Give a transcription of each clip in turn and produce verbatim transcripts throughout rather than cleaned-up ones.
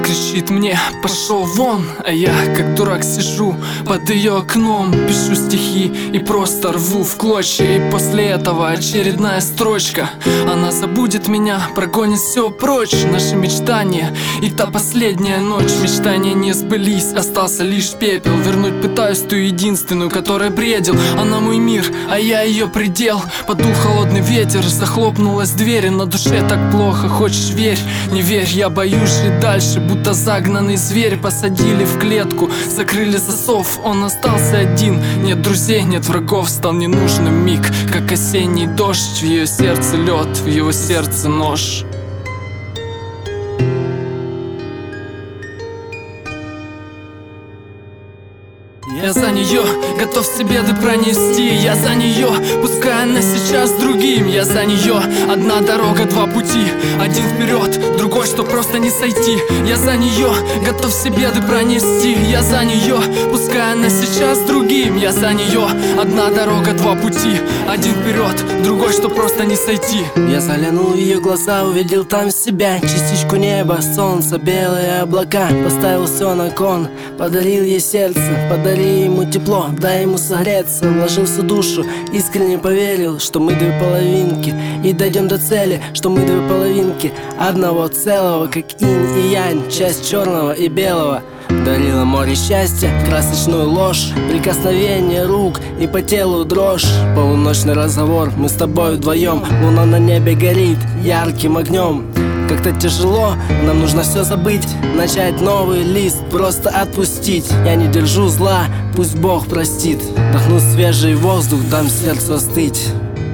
кричит мне: пошел вон. А я, как дурак, сижу под ее окном, пишу стихи и просто рву в клочья. И после этого очередная строчка. Она забудет меня, прогонит все прочь. Наши мечтания и та последняя ночь. Мечтания не сбылись, остался лишь пепел. Вернуть пытаюсь ту единственную, которой бредил. Она мой мир, а я ее предел. Подул холодный ветер, захлопнулась дверь. На душе так плохо, хочешь верь, не верь. Я боюсь жить дальше, будто загнанный зверь. Посадили в клетку, закрыли засов. Он остался один, нет друзей, нет врагов. Стал ненужным миг, как осенний дождь. В ее сердце лед, в его сердце нож. Я за нее готов все беды пронести. Я за нее, пускай она сейчас другим. Я за нее, одна дорога, два пути. Один вперед, другой, что просто не сойти. Я за нее готов все беды пронести. Я за нее, пускай она сейчас другим. Я за нее, одна дорога, два пути. Один вперед, другой, что просто не сойти. Я заглянул в ее глаза, увидел там себя. Частичку неба, солнца, белые облака. Поставил все на кон, подарил ей сердце, подарил ему тепло, дай ему согреться. Вложился в душу, искренне поверил, что мы две половинки, и дойдем до цели, что мы две половинки одного целого, как инь и янь, часть черного и белого. Дарила море счастья, красочную ложь, прикосновение рук и по телу дрожь. Полуночный разговор, мы с тобой вдвоем. Луна на небе горит ярким огнем. Как-то тяжело, нам нужно все забыть, начать новый лист, просто отпустить. Я не держу зла, пусть Бог простит. Вдохну свежий воздух, дам сердцу остыть.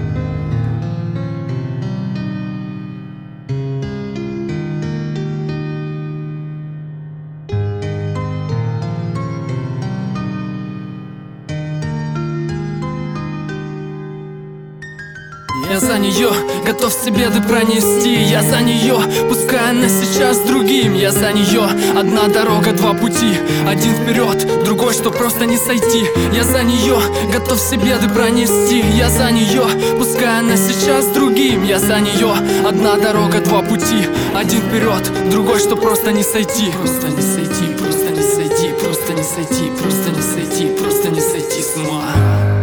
Я за нее готов все беды пронести. Я за нее, пускай она сейчас другим. Я за нее, одна дорога, два пути. Один вперед, другой, что просто не сойти. Я за нее готов все беды пронести. Я за нее, пускай она сейчас другим. Я за нее, одна дорога, два пути. Один вперед, другой, что просто не сойти. Просто не сойти, просто не сойти, просто не сойти, просто не сойти, просто не сойти с ума.